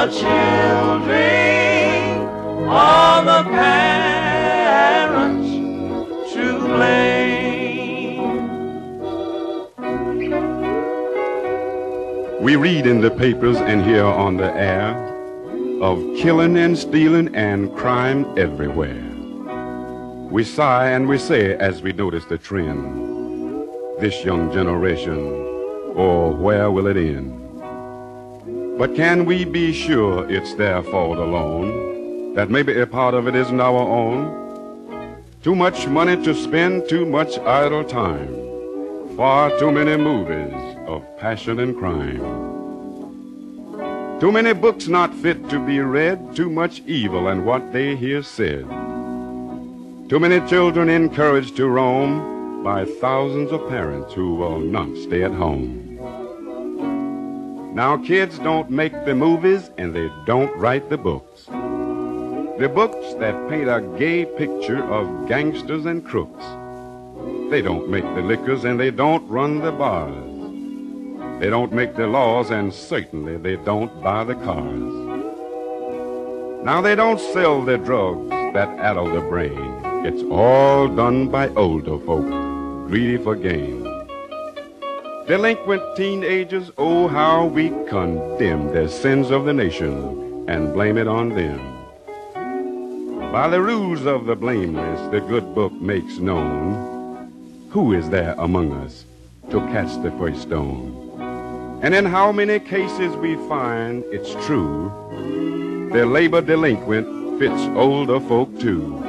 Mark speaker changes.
Speaker 1: the children or the parents to blame.
Speaker 2: We read in the papers and hear on the air of killing and stealing and crime everywhere. We sigh and we say as we notice the trend, this young generation, or where will it end? But can we be sure it's their fault alone, that maybe a part of it isn't our own? Too much money to spend, too much idle time, far too many movies of passion and crime. Too many books not fit to be read, too much evil in what they hear said. Too many children encouraged to roam by thousands of parents who will not stay at home. Now kids don't make the movies and they don't write the books. The books that paint a gay picture of gangsters and crooks. They don't make the liquors and they don't run the bars. They don't make the laws and certainly they don't buy the cars. Now they don't sell the drugs that addle the brain. It's all done by older folk, greedy for gain. Delinquent teenagers, oh how we condemn the sins of the nation and blame it on them. By the rules of the blameless, the good book makes known who is there among us to catch the first stone. And in how many cases we find it's true, the labor delinquent fits older folk too.